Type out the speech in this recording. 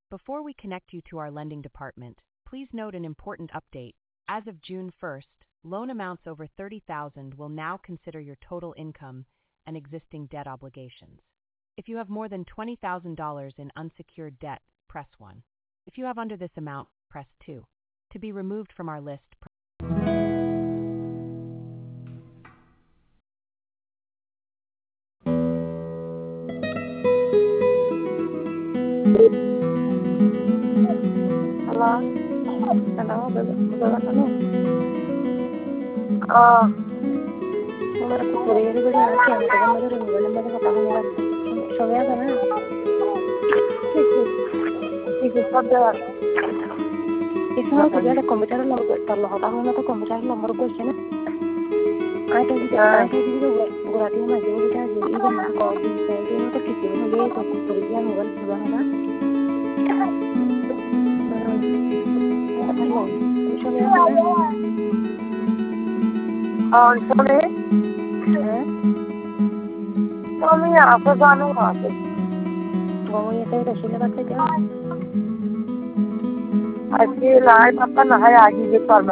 Before we connect you to our lending department, please note an important update. As of June 1st, loan amounts over $30,000 will now consider your total income and existing debt obligations. If you have more than $20,000 in unsecured debt, press 1. If you have under this amount, press 2. To be removed from our list, Halo, halo, Bebek Anu. Oh, nomor aku kurir itu dia nanti yang kita nomor itu katakan nomor soalnya kan? Itu pada itu aku jadi komputer nomor kalau katakan nomor komputer nomor aku sih na. Ada juga berarti masih bisa jadi itu mah kalau di sini itu kita boleh itu kurirnya mobile sebenarnya. Soalnya apa sana apa? Kamu itu udah sini baca aja. Asli lain apa nah ya gitu